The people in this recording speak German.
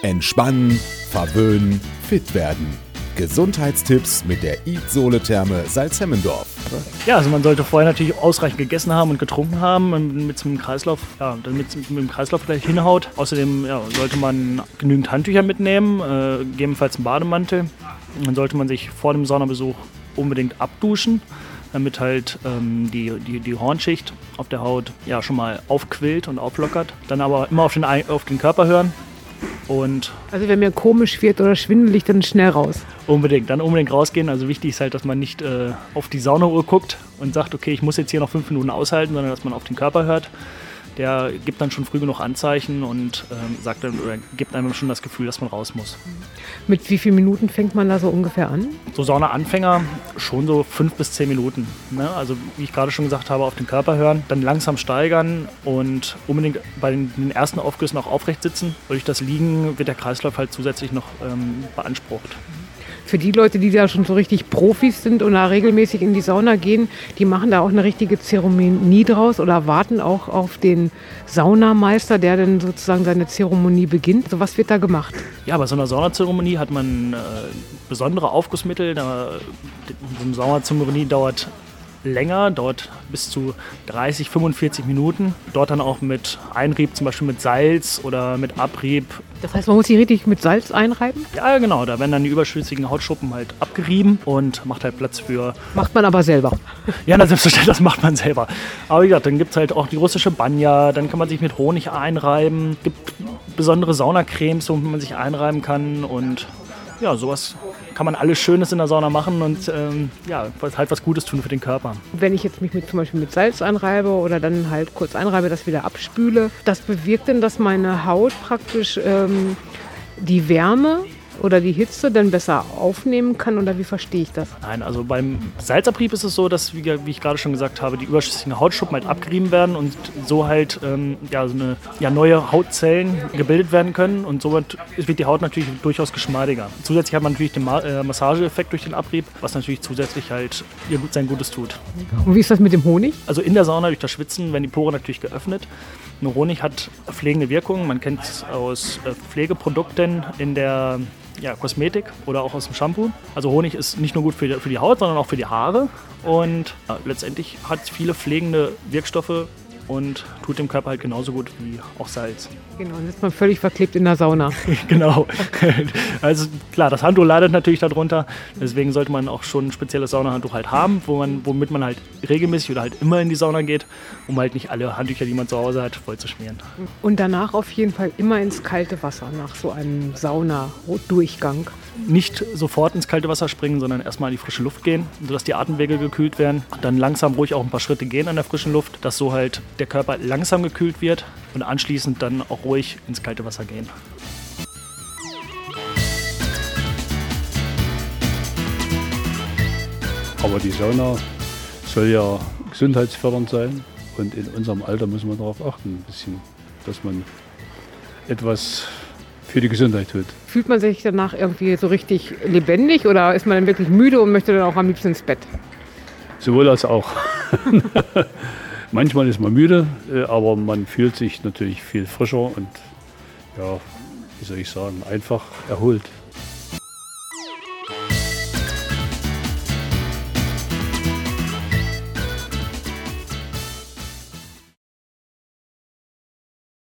Entspannen, verwöhnen, fit werden. Gesundheitstipps mit der Eat-Sohle-Therme Salzhemmendorf. Ja, also man sollte vorher natürlich ausreichend gegessen haben und getrunken haben, damit es mit dem Kreislauf gleich hinhaut. Außerdem sollte man genügend Handtücher mitnehmen, gegebenenfalls einen Bademantel. Und dann sollte man sich vor dem Saunabesuch unbedingt abduschen, damit halt die Hornschicht auf der Haut schon mal aufquillt und auflockert. Dann aber immer auf den Körper hören. Also wenn mir komisch wird oder schwindelig, dann schnell raus. Dann unbedingt rausgehen. Also wichtig ist halt, dass man nicht auf die Saunauhr guckt und sagt, okay, ich muss jetzt hier noch 5 Minuten aushalten, sondern dass man auf den Körper hört. Der gibt dann schon früh genug Anzeichen und gibt einem schon das Gefühl, dass man raus muss. Mit wie vielen Minuten fängt man da so ungefähr an? So Sauna-Anfänger schon so 5 bis 10 Minuten. Ne? Also wie ich gerade schon gesagt habe, auf den Körper hören, dann langsam steigern und unbedingt bei den ersten Aufgüssen auch aufrecht sitzen. Durch das Liegen wird der Kreislauf halt zusätzlich noch beansprucht. Für die Leute, die da schon so richtig Profis sind und da regelmäßig in die Sauna gehen, die machen da auch eine richtige Zeremonie draus oder warten auch auf den Saunameister, der dann sozusagen seine Zeremonie beginnt. So was wird da gemacht? Ja, bei so einer Saunazeremonie hat man besondere Aufgussmittel. So eine Saunazeremonie dauert bis zu 30, 45 Minuten. Dort dann auch mit Einrieb, zum Beispiel mit Salz oder mit Abrieb. Das heißt, man muss sich richtig mit Salz einreiben? Ja, genau. Da werden dann die überschüssigen Hautschuppen halt abgerieben und macht halt Platz für... Macht man aber selber? Ja, selbstverständlich, das macht man selber. Aber wie gesagt, dann gibt es halt auch die russische Banja, dann kann man sich mit Honig einreiben. Es gibt besondere Saunacremes, womit man sich einreiben kann und... Ja, sowas kann man alles Schönes in der Sauna machen und halt was Gutes tun für den Körper. Wenn ich jetzt mich zum Beispiel mit Salz einreibe oder dann halt kurz einreibe, das wieder abspüle, das bewirkt denn, dass meine Haut praktisch die Wärme oder die Hitze dann besser aufnehmen kann oder wie verstehe ich das? Nein, also beim Salzabrieb ist es so, dass, wie ich gerade schon gesagt habe, die überschüssigen Hautschuppen halt abgerieben werden und so halt neue Hautzellen gebildet werden können und somit wird die Haut natürlich durchaus geschmeidiger. Zusätzlich hat man natürlich den Massageeffekt durch den Abrieb, was natürlich zusätzlich halt sein Gutes tut. Und wie ist das mit dem Honig? Also in der Sauna durch das Schwitzen werden die Poren natürlich geöffnet. Nur Honig hat pflegende Wirkung. Man kennt es aus Pflegeprodukten in der Kosmetik oder auch aus dem Shampoo. Also Honig ist nicht nur gut für die Haut, sondern auch für die Haare. Und letztendlich hat es viele pflegende Wirkstoffe und tut dem Körper halt genauso gut wie auch Salz. Genau, und jetzt ist man völlig verklebt in der Sauna. Genau. Also klar, das Handtuch leidet natürlich darunter. Deswegen sollte man auch schon ein spezielles Saunahandtuch halt haben, womit man halt regelmäßig oder halt immer in die Sauna geht, um halt nicht alle Handtücher, die man zu Hause hat, voll zu schmieren. Und danach auf jeden Fall immer ins kalte Wasser nach so einem Saunadurchgang. Nicht sofort ins kalte Wasser springen, sondern erstmal in die frische Luft gehen, sodass die Atemwege gekühlt werden. Dann langsam ruhig auch ein paar Schritte gehen an der frischen Luft, dass so halt der Körper langsam gekühlt wird und anschließend dann auch ruhig ins kalte Wasser gehen. Aber die Sauna soll ja gesundheitsfördernd sein und in unserem Alter muss man darauf achten, ein bisschen, dass man etwas für die Gesundheit tut. Fühlt man sich danach irgendwie so richtig lebendig oder ist man dann wirklich müde und möchte dann auch am liebsten ins Bett? Sowohl als auch. Manchmal ist man müde, aber man fühlt sich natürlich viel frischer und wie soll ich sagen, einfach erholt.